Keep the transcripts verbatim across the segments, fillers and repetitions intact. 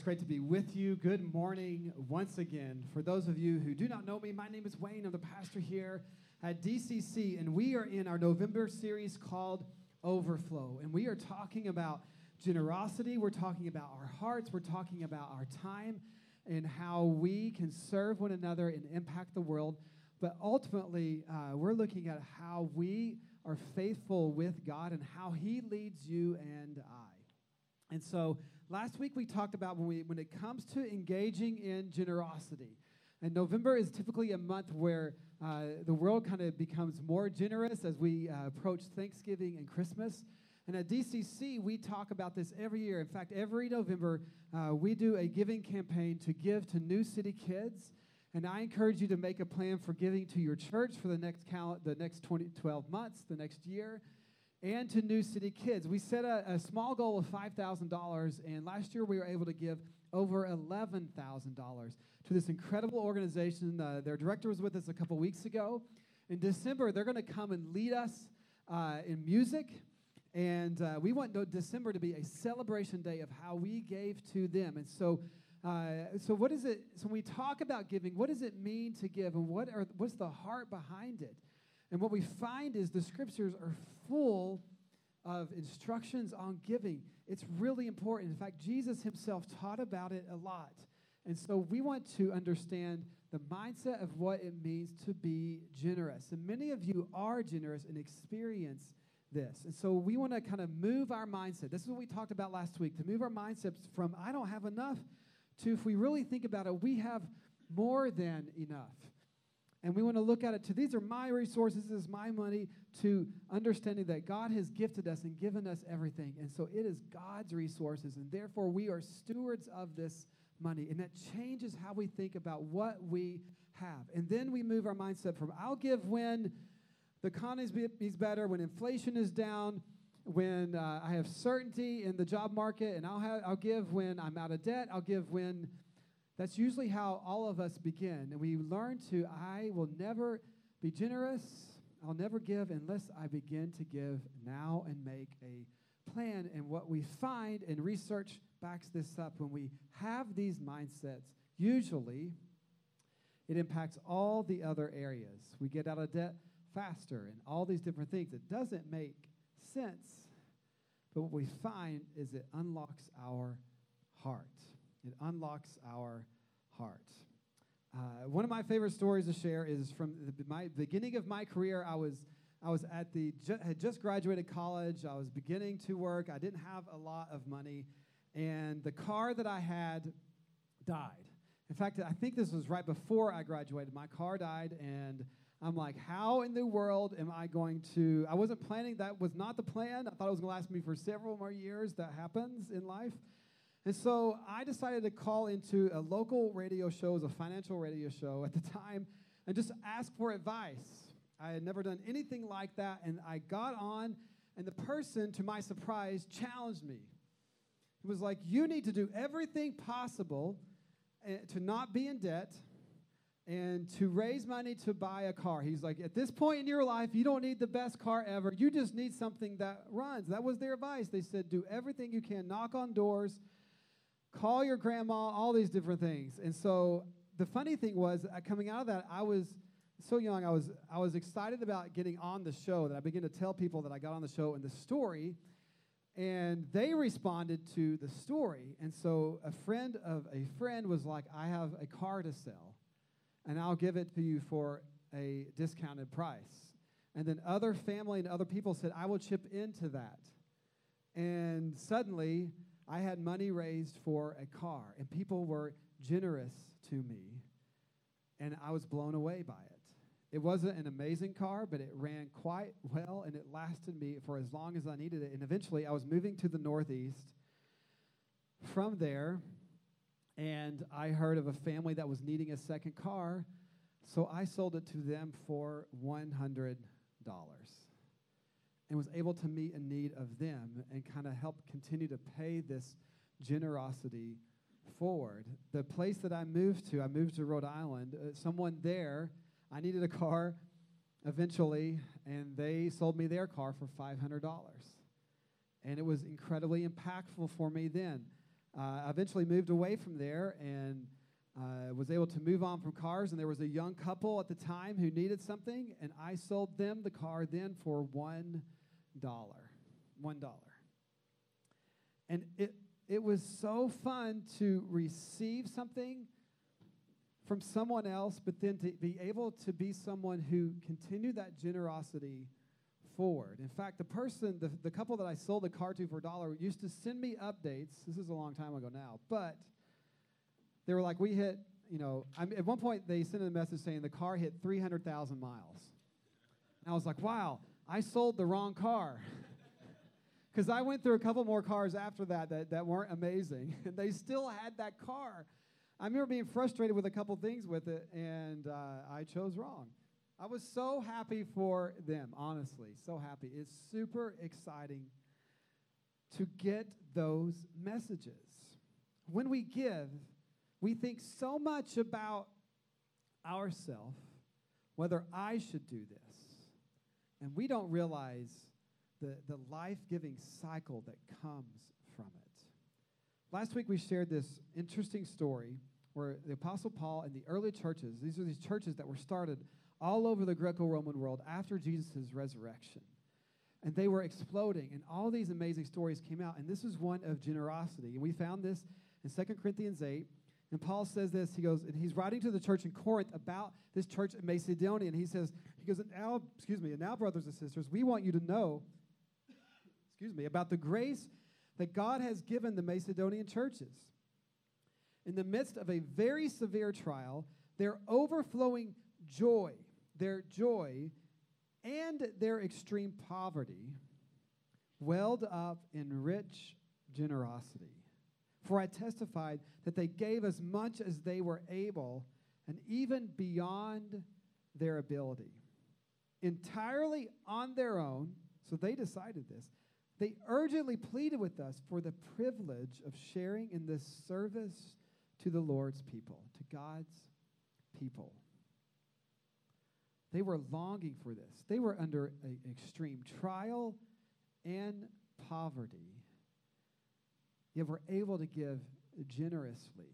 it's great to be with you. Good morning once again. For those of you who do not know me, my name is Wayne. I'm the pastor here at D C C, and we are in our November series called Overflow. And we are talking about generosity. We're talking about our hearts. We're talking about our time and how we can serve one another and impact the world. But ultimately, uh, we're looking at how we are faithful with God and how He leads you and I. And so last week we talked about when we when it comes to engaging in generosity. And November is typically a month where uh, the world kind of becomes more generous as we uh, approach Thanksgiving and Christmas. And at D C C, we talk about this every year. In fact, every November, uh, we do a giving campaign to give to New City Kids. And I encourage you to make a plan for giving to your church for the next cal- the next twenty, twelve months, the next year, and to New City Kids. We set a, a small goal of five thousand dollars, and last year we were able to give over eleven thousand dollars to this incredible organization. Uh, their director was with us a couple weeks ago. In December, they're going to come and lead us uh, in music, and uh, we want no- December to be a celebration day of how we gave to them. And so, uh, so what is it? So when we talk about giving, what does it mean to give, and what are what's the heart behind it? And what we find is the scriptures are full of instructions on giving. It's really important. In fact, Jesus himself taught about it a lot. And so we want to understand the mindset of what it means to be generous. And many of you are generous and experience this. And so we want to kind of move our mindset. This is what we talked about last week, to move our mindsets from I don't have enough to, if we really think about it, we have more than enough. And we want to look at it to these are my resources, this is my money, to understanding that God has gifted us and given us everything. And so it is God's resources, and therefore we are stewards of this money. And that changes how we think about what we have. And then we move our mindset from I'll give when the economy is better, when inflation is down, when uh, I have certainty in the job market, and I'll, have, I'll give when I'm out of debt, I'll give when... That's usually how all of us begin. And we learn to, I will never be generous. I'll never give unless I begin to give now and make a plan. And what we find, and research backs this up, when we have these mindsets, usually it impacts all the other areas. We get out of debt faster and all these different things. It doesn't make sense. But what we find is it unlocks our heart. It unlocks our heart. Uh, one of my favorite stories to share is from the my beginning of my career. I was I was at the ju- had just graduated college. I was beginning to work. I didn't have a lot of money, and the car that I had died. In fact, I think this was right before I graduated. My car died, and I'm like, how in the world am I going to? I wasn't planning. That was not the plan. I thought it was going to last me for several more years. That happens in life. And so I decided to call into a local radio show, it was a financial radio show at the time, and just ask for advice. I had never done anything like that, and I got on, and the person, to my surprise, challenged me. He was like, you need to do everything possible uh, to not be in debt and to raise money to buy a car. He's like, at this point in your life, you don't need the best car ever. You just need something that runs. That was their advice. They said, do everything you can, knock on doors, call your grandma, all these different things. And so the funny thing was, uh, coming out of that, I was so young, I was I was excited about getting on the show that I began to tell people that I got on the show and the story, and they responded to the story. And so a friend of a friend was like, I have a car to sell, and I'll give it to you for a discounted price. And then other family and other people said, I will chip into that. And suddenly, I had money raised for a car, and people were generous to me, and I was blown away by it. It wasn't an amazing car, but it ran quite well, and it lasted me for as long as I needed it. And eventually, I was moving to the Northeast from there, and I heard of a family that was needing a second car, so I sold it to them for one hundred dollars. And was able to meet a need of them and kind of help continue to pay this generosity forward. The place that I moved to, I moved to Rhode Island. Uh, someone there, I needed a car eventually, and they sold me their car for five hundred dollars. And it was incredibly impactful for me then. uh, I eventually moved away from there and uh, was able to move on from cars. And there was a young couple at the time who needed something, and I sold them the car then for one dollar. One dollar. And it it was so fun to receive something from someone else, but then to be able to be someone who continued that generosity forward. In fact, the person, the, the couple that I sold the car to for a dollar used to send me updates. This is a long time ago now, but they were like, we hit, you know, I mean, at one point they sent a message saying the car hit three hundred thousand miles. And I was like, wow, I sold the wrong car. Because I went through a couple more cars after that, that that weren't amazing, and they still had that car. I remember being frustrated with a couple things with it, and uh, I chose wrong. I was so happy for them, honestly, so happy. It's super exciting to get those messages. When we give, we think so much about ourselves, whether I should do this, and we don't realize the, the life-giving cycle that comes from it. Last week we shared this interesting story where the Apostle Paul and the early churches, these are these churches that were started all over the Greco-Roman world after Jesus' resurrection. And they were exploding, and all these amazing stories came out, and this is one of generosity. And we found this in Second Corinthians eight, and Paul says this, he goes, and he's writing to the church in Corinth about this church in Macedonia, and he says, he goes, now, excuse me, and now, brothers and sisters, we want you to know, excuse me, about the grace that God has given the Macedonian churches. In the midst of a very severe trial, their overflowing joy, their joy, and their extreme poverty welled up in rich generosity. For I testified that they gave as much as they were able, and even beyond their ability. Entirely on their own, so they decided this, they urgently pleaded with us for the privilege of sharing in this service to the Lord's people, to God's people. They were longing for this. They were under an extreme trial and poverty, yet were able to give generously.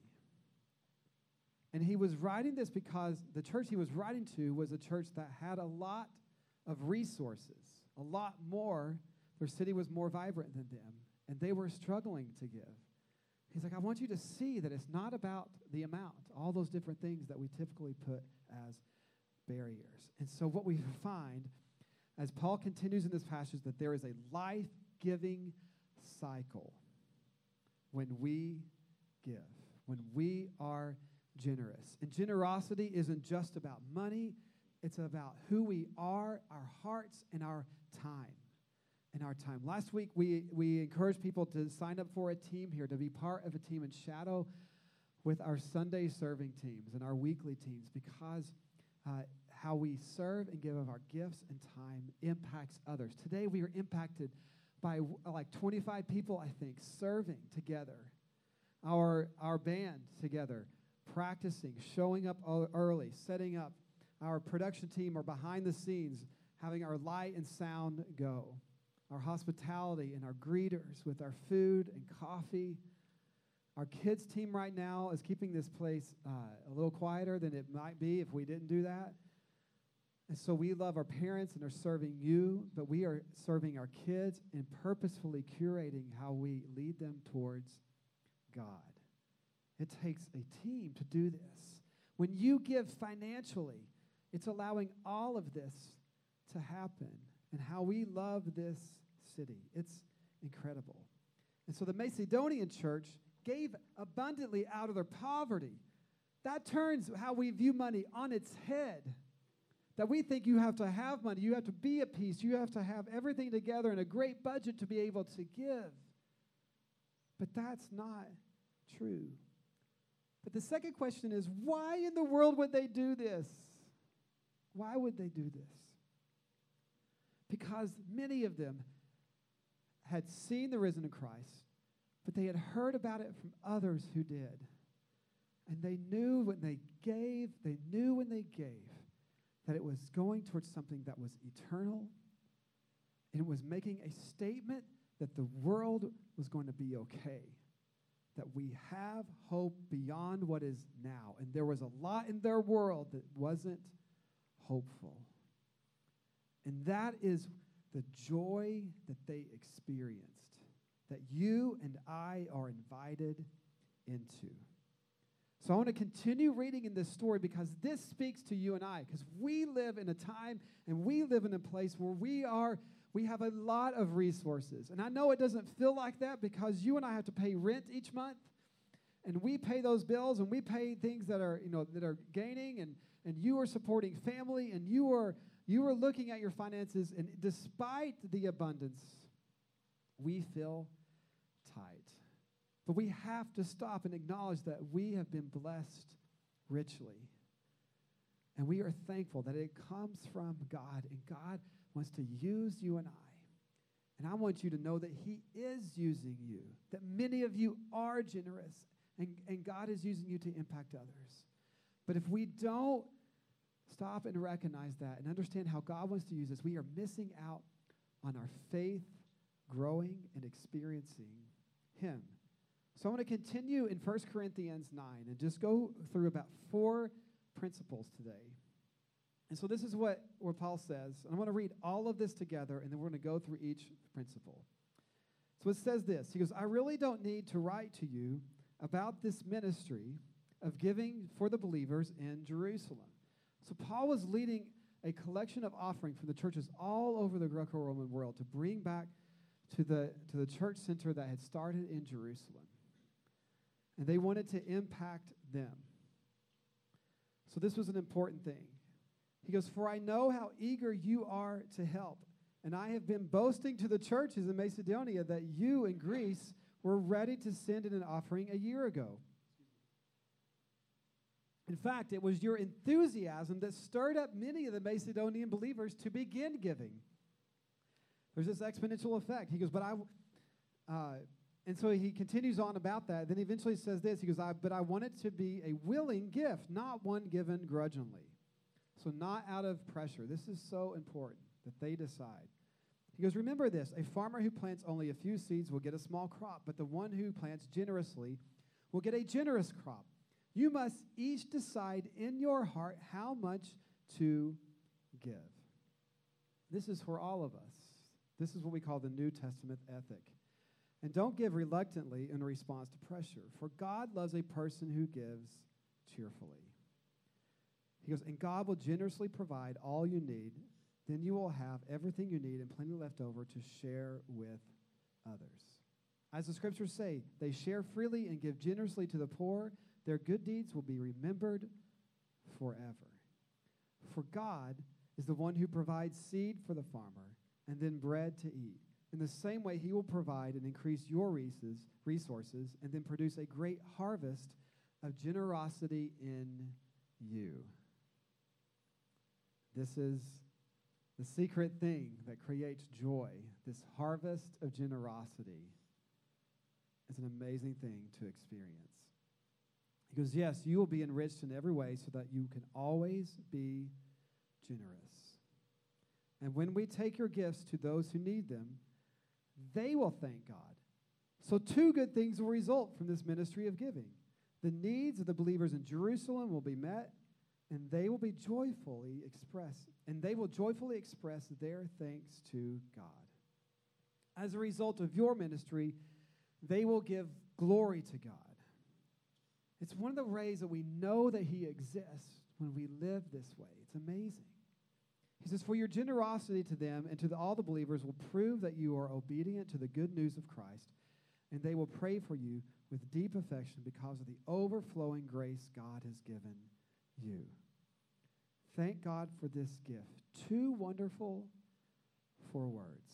And he was writing this because the church he was writing to was a church that had a lot of resources, a lot more. Their city was more vibrant than them, and they were struggling to give. He's like, I want you to see that it's not about the amount, all those different things that we typically put as barriers. And so what we find as Paul continues in this passage that there is a life-giving cycle when we give, when we are generous. And generosity isn't just about money. It's about who we are, our hearts, and our time. In our time. Last week, we, we encouraged people to sign up for a team here, to be part of a team and shadow with our Sunday serving teams and our weekly teams, because uh, how we serve and give of our gifts and time impacts others. Today, we are impacted by uh, like twenty-five people, I think, serving together. Our, our band together, practicing, showing up early, setting up. Our production team are behind the scenes, having our light and sound go. Our hospitality and our greeters with our food and coffee. Our kids team right now is keeping this place uh, a little quieter than it might be if we didn't do that. And so we love our parents and are serving you, but we are serving our kids and purposefully curating how we lead them towards God. It takes a team to do this. When you give financially, it's allowing all of this to happen. And how we love this city. It's incredible. And so the Macedonian church gave abundantly out of their poverty. That turns how we view money on its head. That we think you have to have money, you have to be at peace, you have to have everything together and a great budget to be able to give. But that's not true. But the second question is, why in the world would they do this? Why would they do this? Because many of them had seen the risen Christ, but they had heard about it from others who did. And they knew when they gave, they knew when they gave that it was going towards something that was eternal, and it was making a statement that the world was going to be okay, that we have hope beyond what is now. And there was a lot in their world that wasn't hopeful. And that is the joy that they experienced, that you and I are invited into. So I want to continue reading in this story because this speaks to you and I, because we live in a time and we live in a place where we are, we have a lot of resources. And I know it doesn't feel like that because you and I have to pay rent each month, and we pay those bills, and we pay things that are, you know, that are gaining, and, and you are supporting family, and you are, you are looking at your finances, and despite the abundance, we feel tight. But we have to stop and acknowledge that we have been blessed richly. And we are thankful that it comes from God, and God wants to use you and I. And I want you to know that he is using you, that many of you are generous, and, and God is using you to impact others. But if we don't stop and recognize that and understand how God wants to use us, we are missing out on our faith growing and experiencing him. So I want to continue in First Corinthians nine and just go through about four principles today. And so this is what, what Paul says. And I want to read all of this together, and then we're going to go through each principle. So it says this. He goes, I really don't need to write to you about this ministry of giving for the believers in Jerusalem. So Paul was leading a collection of offering from the churches all over the Greco-Roman world to bring back to the, to the church center that had started in Jerusalem. And they wanted to impact them. So this was an important thing. He goes, for I know how eager you are to help, and I have been boasting to the churches in Macedonia that you in Greece were ready to send in an offering a year ago. In fact, it was your enthusiasm that stirred up many of the Macedonian believers to begin giving. There's this exponential effect. He goes, but I... Uh, And so he continues on about that. Then he eventually says this. He goes, I, but I want it to be a willing gift, not one given grudgingly. So not out of pressure. This is so important that they decide. He goes, remember this. A farmer who plants only a few seeds will get a small crop, but the one who plants generously will get a generous crop. You must each decide in your heart how much to give. This is for all of us. This is what we call the New Testament ethic. And don't give reluctantly in response to pressure, for God loves a person who gives cheerfully. He goes, and God will generously provide all you need. Then you will have everything you need and plenty left over to share with others. As the scriptures say, they share freely and give generously to the poor. Their good deeds will be remembered forever. For God is the one who provides seed for the farmer and then bread to eat. In the same way, he will provide and increase your resources and then produce a great harvest of generosity in you. This is the secret thing that creates joy. This harvest of generosity is an amazing thing to experience. He goes, yes, you will be enriched in every way so that you can always be generous. And when we take your gifts to those who need them, they will thank God. So two good things will result from this ministry of giving. The needs of the believers in Jerusalem will be met, and they will be joyfully express, and they will joyfully express their thanks to God. As a result of your ministry, they will give glory to God. It's one of the ways that we know that he exists when we live this way. It's amazing. He says, for your generosity to them and to the, all the believers will prove that you are obedient to the good news of Christ, and they will pray for you with deep affection because of the overflowing grace God has given you. Thank God for this gift. Too wonderful for words.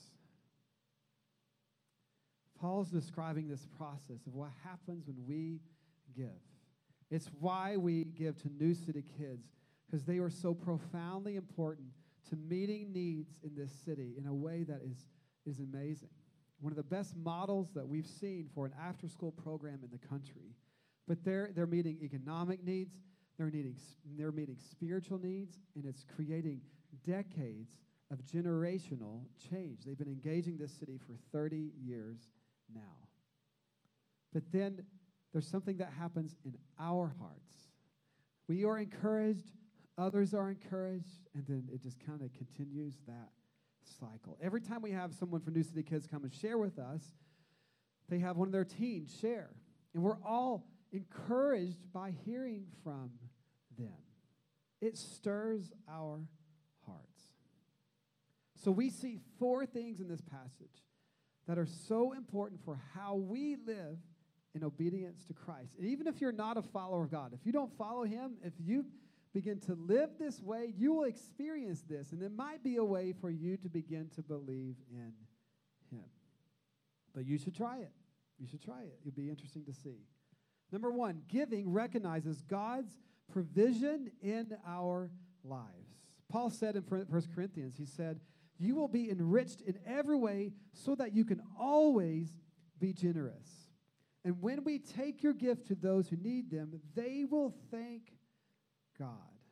Paul's describing this process of what happens when we give. It's why we give to New City Kids, because they are so profoundly important to meeting needs in this city in a way that is, is amazing. One of the best models that we've seen for an after-school program in the country. But they're, they're meeting economic needs, they're, needing, they're meeting spiritual needs, and it's creating decades of generational change. They've been engaging this city for thirty years now. But then there's something that happens in our hearts. We are encouraged, others are encouraged, and then it just kind of continues that cycle. Every time we have someone from New City Kids come and share with us, they have one of their teens share. And we're all encouraged by hearing from them. It stirs our hearts. So we see four things in this passage that are so important for how we live in obedience to Christ. And even if you're not a follower of God, if you don't follow him, if you begin to live this way, you will experience this. And it might be a way for you to begin to believe in him. But you should try it. You should try it. It'll be interesting to see. Number one, giving recognizes God's provision in our lives. Paul said in First Corinthians, he said, you will be enriched in every way so that you can always be generous. And when we take your gift to those who need them, they will thank God.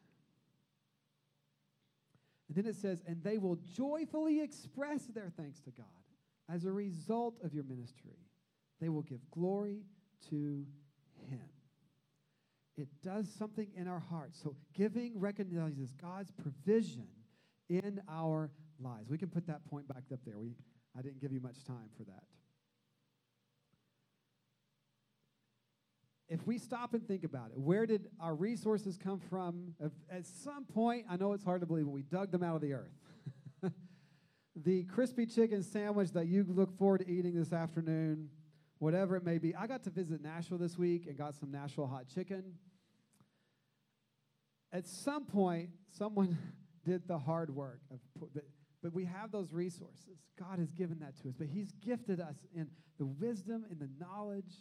And then it says, and they will joyfully express their thanks to God as a result of your ministry. They will give glory to him. It does something in our hearts. So giving recognizes God's provision in our lives. We can put that point back up there. We, I didn't give you much time for that. If we stop and think about it, where did our resources come from? At some point, I know it's hard to believe, but we dug them out of the earth. The crispy chicken sandwich that you look forward to eating this afternoon, whatever it may be. I got to visit Nashville this week and got some Nashville hot chicken. At some point, someone did the hard work. Of put, but, but we have those resources. God has given that to us. But he's gifted us in the wisdom and the knowledge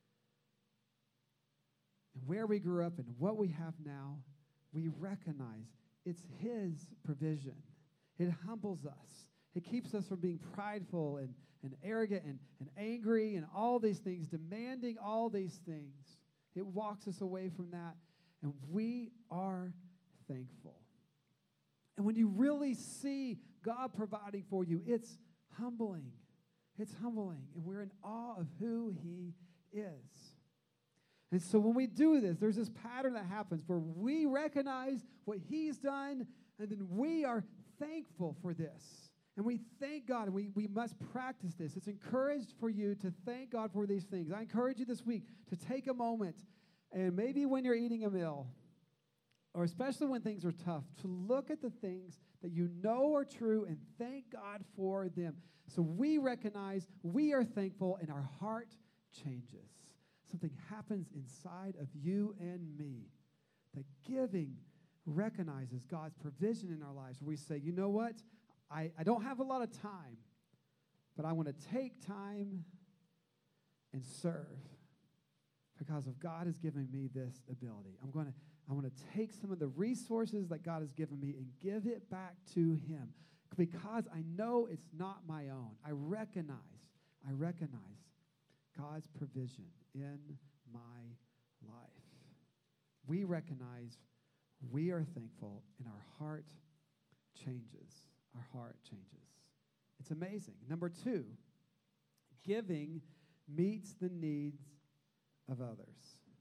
and where we grew up and what we have now. We recognize it's his provision. It humbles us. It keeps us from being prideful and, and arrogant and, and angry and all these things, demanding all these things. It walks us away from that, and we are thankful. And when you really see God providing for you, it's humbling. It's humbling, and we're in awe of who he is. And so when we do this, there's this pattern that happens where we recognize what he's done, and then we are thankful for this. And we thank God, and we, we must practice this. It's encouraged for you to thank God for these things. I encourage you this week to take a moment, and maybe when you're eating a meal, or especially when things are tough, to look at the things that you know are true and thank God for them. So we recognize, we are thankful, and our heart changes. Something happens inside of you and me. That giving recognizes God's provision in our lives. Where we say, you know what? I, I don't have a lot of time, but I want to take time and serve because of God has given me this ability. I'm going to I want to take some of the resources that God has given me and give it back to him because I know it's not my own. I recognize, I recognize God's provision in my life. We recognize we are thankful and our heart changes. Our heart changes. It's amazing. Number two, giving meets the needs of others.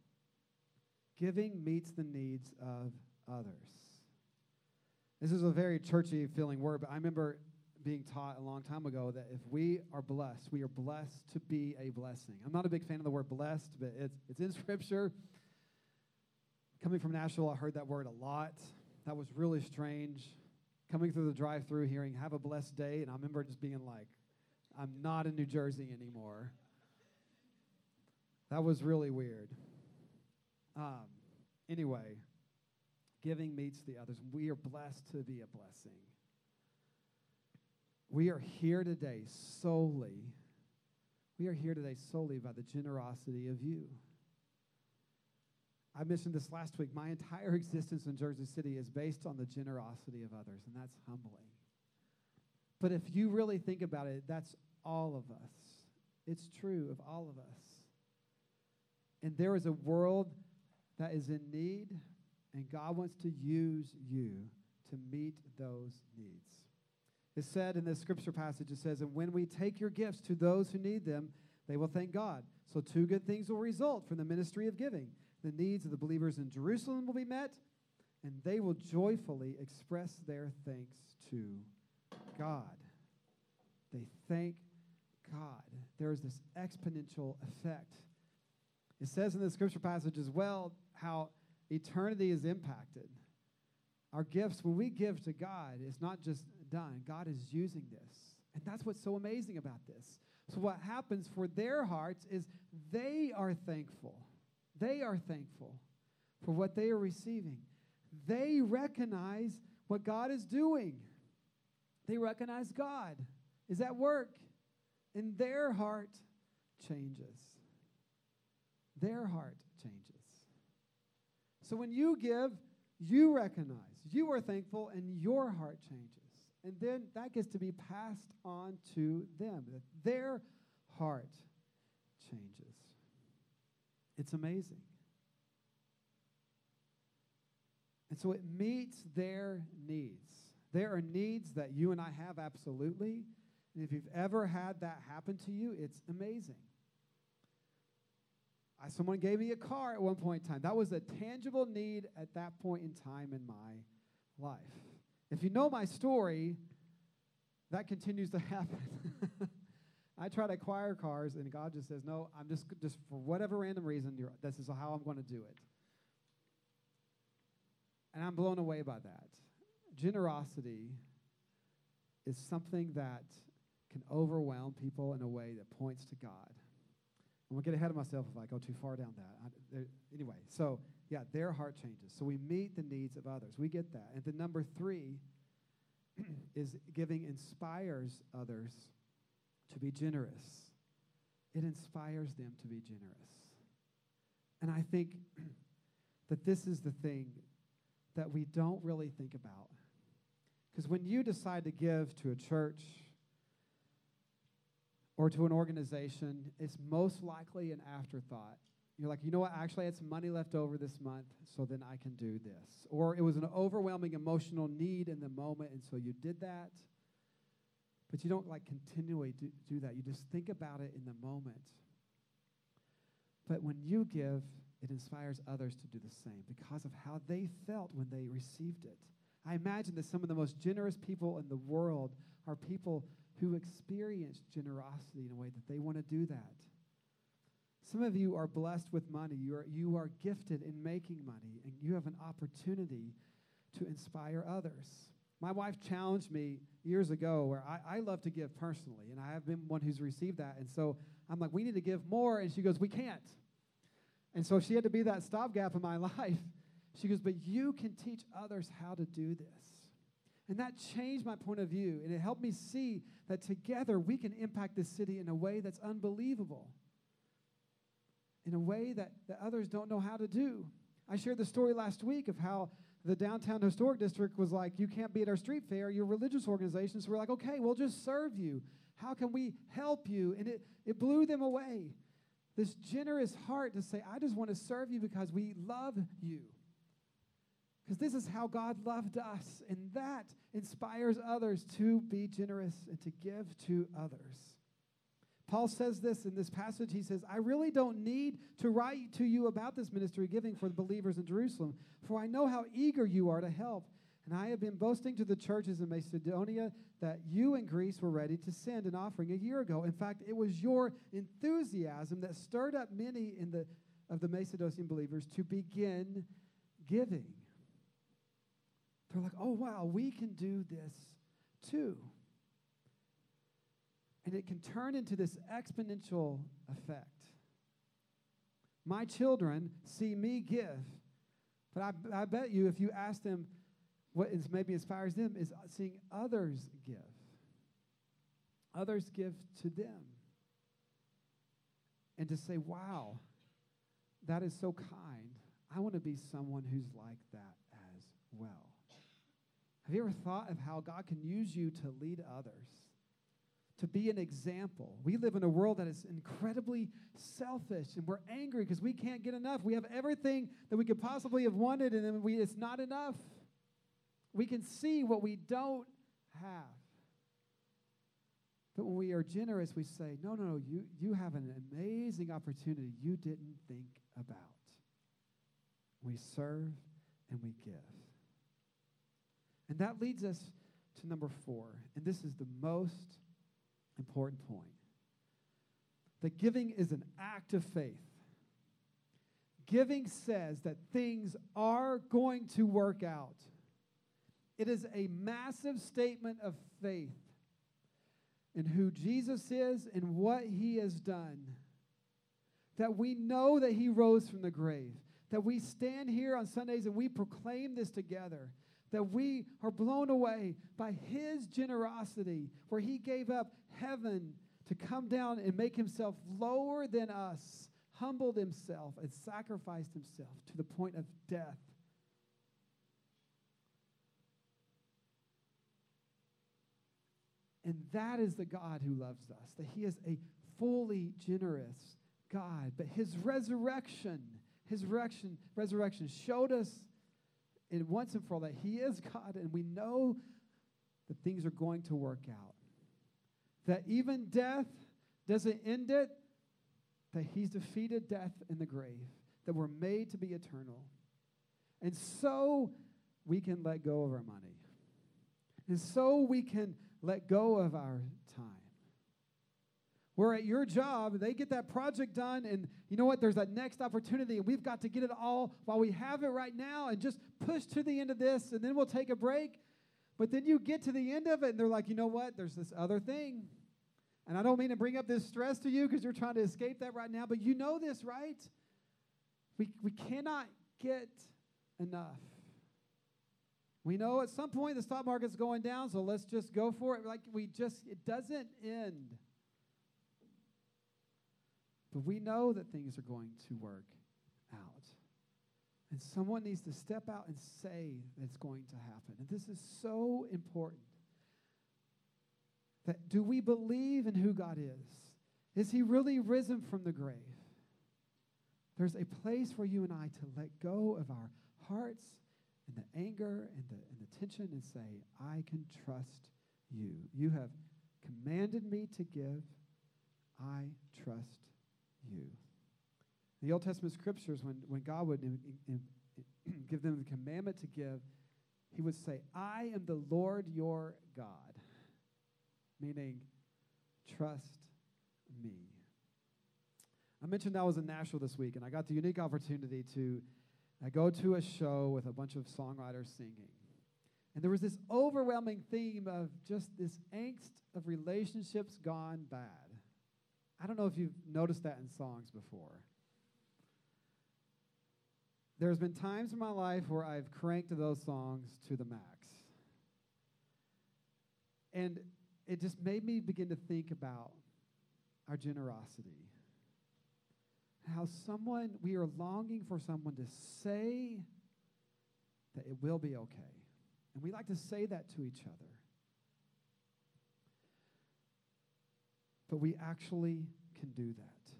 Giving meets the needs of others. This is a very churchy feeling word, but I remember being taught a long time ago that if we are blessed, we are blessed to be a blessing. I'm not a big fan of the word blessed, but it's, it's in Scripture. Coming from Nashville, I heard that word a lot. That was really strange. Coming through the drive-thru, hearing, have a blessed day, and I remember just being like, I'm not in New Jersey anymore. That was really weird. Um, anyway, giving meets the others. We are blessed to be a blessing. We are here today solely, we are here today solely by the generosity of you. I mentioned this last week. My entire existence in Jersey City is based on the generosity of others, and that's humbling. But if you really think about it, that's all of us. It's true of all of us. And there is a world that is in need, and God wants to use you to meet those needs. It said in this scripture passage, it says, and when we take your gifts to those who need them, they will thank God. So two good things will result from the ministry of giving. The needs of the believers in Jerusalem will be met, and they will joyfully express their thanks to God. They thank God. There is this exponential effect. It says in the scripture passage as well how eternity is impacted. Our gifts, when we give to God, it's not just done. God is using this. And that's what's so amazing about this. So what happens for their hearts is they are thankful. They are thankful for what they are receiving. They recognize what God is doing. They recognize God is at work, and their heart changes. Their heart changes. So when you give, you recognize, you are thankful, and your heart changes. And then that gets to be passed on to them, that their heart changes. It's amazing. And so it meets their needs. There are needs that you and I have, absolutely. And if you've ever had that happen to you, it's amazing. I, someone gave me a car at one point in time. That was a tangible need at that point in time in my life. If you know my story, that continues to happen. I try to acquire cars, and God just says, no, I'm just, just for whatever random reason, you're, this is how I'm going to do it. And I'm blown away by that. Generosity is something that can overwhelm people in a way that points to God. I'm going to get ahead of myself if I go too far down that. I, there, anyway, so, yeah, their heart changes. So we meet the needs of others. We get that. And then number three is giving inspires others to be generous. It inspires them to be generous. And I think that this is the thing that we don't really think about. Because when you decide to give to a church or to an organization, it's most likely an afterthought. You're like, you know what, actually I had some money left over this month, so then I can do this. Or it was an overwhelming emotional need in the moment, and so you did that. But you don't like continually do, do that. You just think about it in the moment. But when you give, it inspires others to do the same because of how they felt when they received it. I imagine that some of the most generous people in the world are people who experience generosity in a way that they want to do that. Some of you are blessed with money. You are, you are gifted in making money, and you have an opportunity to inspire others. My wife challenged me years ago where I, I love to give personally, and I have been one who's received that. And so I'm like, we need to give more, and she goes, we can't. And so she had to be that stopgap in my life. She goes, but you can teach others how to do this. And that changed my point of view, and it helped me see that together we can impact this city in a way that's unbelievable, in a way that, that others don't know how to do. I shared the story last week of how the Downtown Historic District was like, you can't be at our street fair, you're a religious organization. So we're like, okay, we'll just serve you. How can we help you? And it, it blew them away. This generous heart to say, I just want to serve you because we love you. Because this is how God loved us, and that inspires others to be generous and to give to others. Paul says this in this passage. He says, I really don't need to write to you about this ministry giving for the believers in Jerusalem, for I know how eager you are to help. And I have been boasting to the churches in Macedonia that you in Greece were ready to send an offering a year ago. In fact, it was your enthusiasm that stirred up many in the, of the Macedonian believers to begin giving. They're like, oh, wow, we can do this too. And it can turn into this exponential effect. My children see me give, but I, I bet you if you ask them what is maybe inspires them is seeing others give. Others give to them. And to say, wow, that is so kind. I want to be someone who's like that as well. Have you ever thought of how God can use you to lead others? To be an example. We live in a world that is incredibly selfish, and we're angry because we can't get enough. We have everything that we could possibly have wanted, and then we, it's not enough. We can see what we don't have. But when we are generous, we say, no, no, no, you, you have an amazing opportunity you didn't think about. We serve and we give. And that leads us to number four, and this is the most important point. That giving is an act of faith. Giving says that things are going to work out. It is a massive statement of faith in who Jesus is and what he has done. That we know that he rose from the grave. That we stand here on Sundays and we proclaim this together. That we are blown away by his generosity, where he gave up heaven to come down and make himself lower than us, humbled himself and sacrificed himself to the point of death. And that is the God who loves us, that he is a fully generous God. But his resurrection, his resurrection, resurrection showed us in once and for all that he is God, and we know that things are going to work out. That even death doesn't end it, that he's defeated death in the grave, that we're made to be eternal. And so we can let go of our money. And so we can let go of our time. Where at your job, they get that project done, and you know what? There's that next opportunity, and we've got to get it all while we have it right now and just push to the end of this, and then we'll take a break. But then you get to the end of it, and they're like, you know what? There's this other thing. And I don't mean to bring up this stress to you because you're trying to escape that right now, but you know this, right? We, we cannot get enough. We know at some point the stock market's going down, so let's just go for it. Like we just, it doesn't end. But we know that things are going to work out. And someone needs to step out and say that it's going to happen. And this is so important. That do we believe in who God is? Is he really risen from the grave? There's a place for you and I to let go of our hearts and the anger and the, and the tension and say, I can trust you. You have commanded me to give. I trust you. The Old Testament scriptures, when, when God would in, in, in give them the commandment to give, he would say, I am the Lord your God. Meaning, trust me. I mentioned I was in Nashville this week, and I got the unique opportunity to uh, go to a show with a bunch of songwriters singing. And there was this overwhelming theme of just this angst of relationships gone bad. I don't know if you've noticed that in songs before. There's been times in my life where I've cranked those songs to the max. And it just made me begin to think about our generosity. How someone, we are longing for someone to say that it will be okay. And we like to say that to each other. But we actually can do that.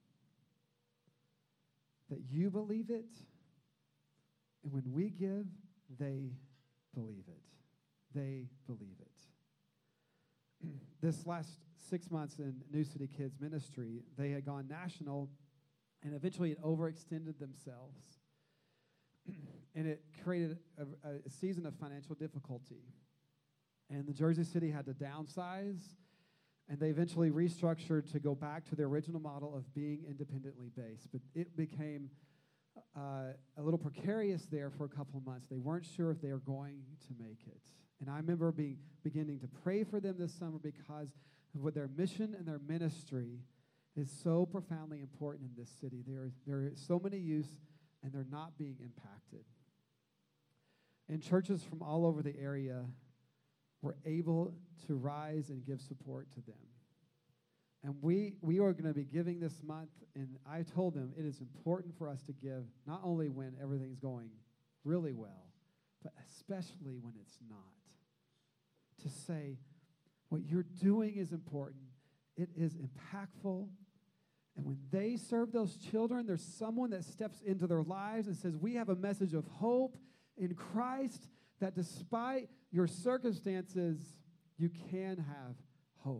That you believe it, and when we give, they believe it. They believe it. This last six months in New City Kids Ministry, they had gone national, and eventually it overextended themselves. And it created a, a season of financial difficulty. And the Jersey City had to downsize, and they eventually restructured to go back to their original model of being independently based. But it became uh, a little precarious there for a couple of months. They weren't sure if they were going to make it. And I remember being beginning to pray for them this summer because of what their mission and their ministry is so profoundly important in this city. There are, there are so many youth, and they're not being impacted. And churches from all over the area were able to rise and give support to them. And we, we are going to be giving this month, and I told them it is important for us to give not only when everything's going really well, but especially when it's not. To say, what you're doing is important. It is impactful. And when they serve those children, there's someone that steps into their lives and says, we have a message of hope in Christ, that despite your circumstances, you can have hope.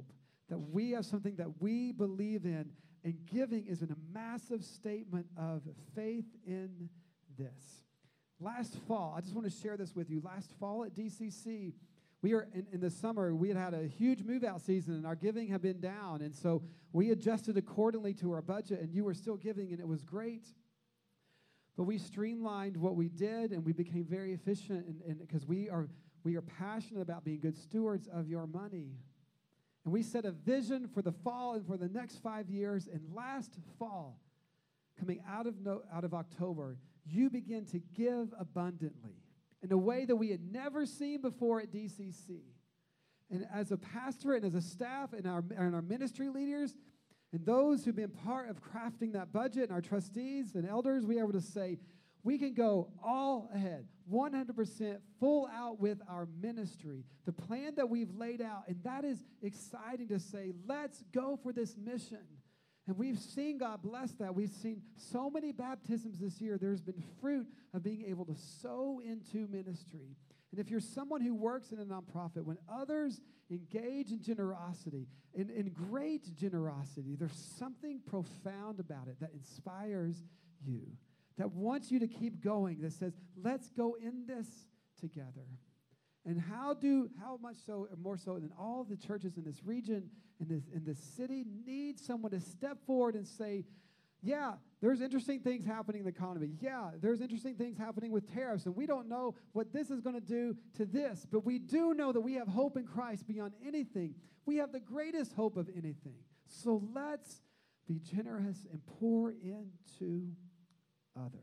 that we have something that we believe in, and giving is a massive statement of faith in this. Last fall, I just want to share this with you. Last fall at D C C, we are in, in the summer, we had had a huge move-out season, and our giving had been down, and so we adjusted accordingly to our budget, and you were still giving, and it was great. But we streamlined what we did, and we became very efficient, and because we are we are passionate about being good stewards of your money. And we set a vision for the fall and for the next five years. And last fall, coming out of no, out of October, you begin to give abundantly in a way that we had never seen before at D C C. And as a pastor and as a staff and our, and our ministry leaders and those who've been part of crafting that budget and our trustees and elders, we are able to say, we can go all ahead, one hundred percent full out with our ministry, the plan that we've laid out. And that is exciting to say, let's go for this mission. And we've seen God bless that. We've seen so many baptisms this year. There's been fruit of being able to sow into ministry. And if you're someone who works in a nonprofit, when others engage in generosity, in, in great generosity, there's something profound about it that inspires you, that wants you to keep going, that says, let's go in this together. And how do, how much so, or more so than all the churches in this region, in this, in this city, need someone to step forward and say, yeah, there's interesting things happening in the economy. Yeah, there's interesting things happening with tariffs, and we don't know what this is going to do to this, but we do know that we have hope in Christ beyond anything. We have the greatest hope of anything. So let's be generous and pour into others.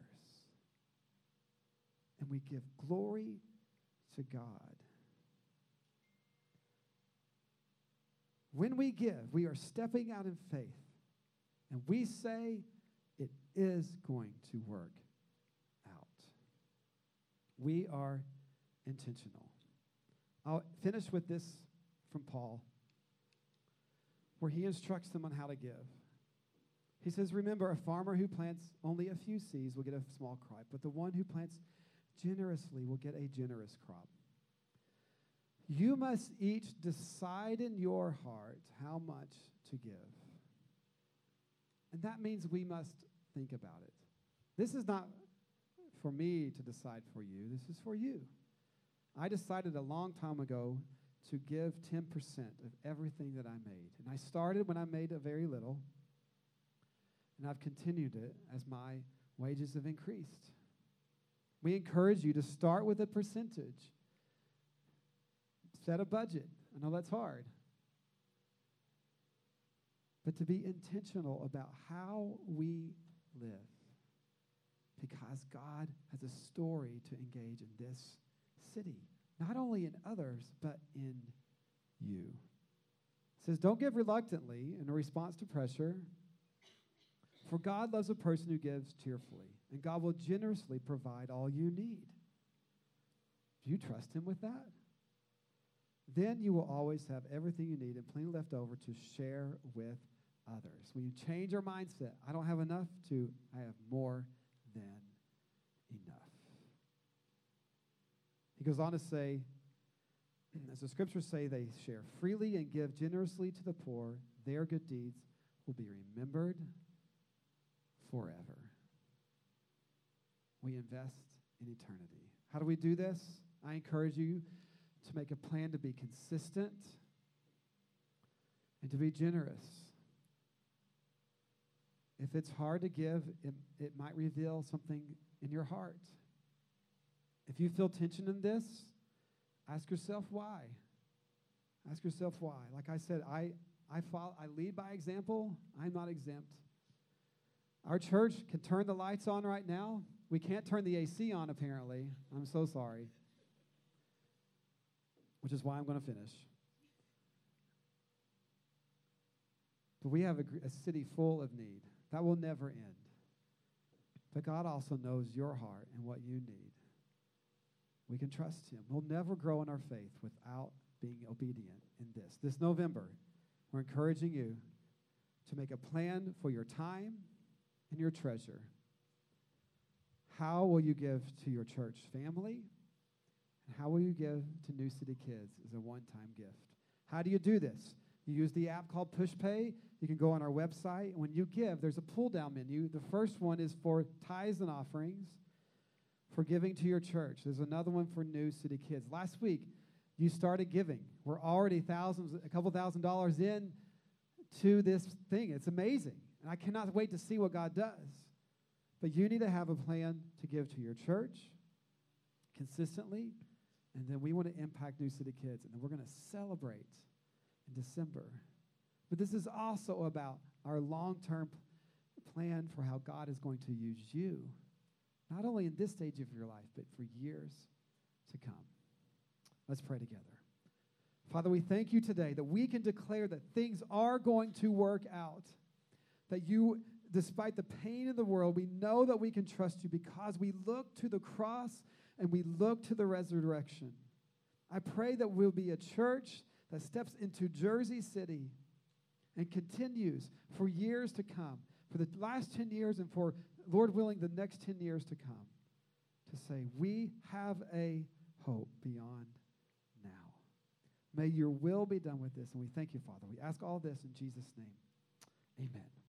And we give glory to God. When we give, we are stepping out in faith, and we say it is going to work out. We are intentional. I'll finish with this from Paul, where he instructs them on how to give. He says, remember, a farmer who plants only a few seeds will get a small crop, but the one who plants generously will get a generous crop. You must each decide in your heart how much to give. And that means we must think about it. This is not for me to decide for you. This is for you. I decided a long time ago to give ten percent of everything that I made. And I started when I made a very little, and I've continued it as my wages have increased. We encourage you to start with a percentage. Set a budget. I know that's hard. But to be intentional about how we live. Because God has a story to engage in this city. Not only in others, but in you. It says, don't give reluctantly in response to pressure. For God loves a person who gives cheerfully. And God will generously provide all you need. Do you trust him with that? Then you will always have everything you need and plenty left over to share with others. When you change your mindset, I don't have enough, to I have more than enough. He goes on to say, as the scriptures say, they share freely and give generously to the poor. Their good deeds will be remembered forever. We invest in eternity. How do we do this? I encourage you to make a plan to be consistent and to be generous. If it's hard to give, it, it might reveal something in your heart. If you feel tension in this, ask yourself why. Ask yourself why. Like I said, I I follow, I lead by example. I'm not exempt. Our church can turn the lights on right now. We can't turn the A C on, apparently. I'm so sorry. Which is why I'm going to finish. But we have a, a city full of need. That will never end. But God also knows your heart and what you need. We can trust him. We'll never grow in our faith without being obedient in this. This November, we're encouraging you to make a plan for your time and your treasure. How will you give to your church family? And how will you give to New City Kids as a one-time gift? How do you do this? You use the app called PushPay. You can go on our website. When you give, there's a pull-down menu. The first one is for tithes and offerings, for giving to your church. There's another one for New City Kids. Last week, you started giving. We're already thousands, a couple thousand dollars in to this thing. It's amazing. And I cannot wait to see what God does. But you need to have a plan to give to your church consistently. And then we want to impact New City Kids. And then we're going to celebrate in December. But this is also about our long-term plan for how God is going to use you, not only in this stage of your life, but for years to come. Let's pray together. Father, we thank you today that we can declare that things are going to work out, that you, despite the pain in the world, we know that we can trust you because we look to the cross and we look to the resurrection. I pray that we'll be a church that steps into Jersey City and continues for years to come, for the last ten years and for, Lord willing, the next ten years to come, to say, we have a hope beyond now. May your will be done with this, and we thank you, Father. We ask all this in Jesus' name. Amen.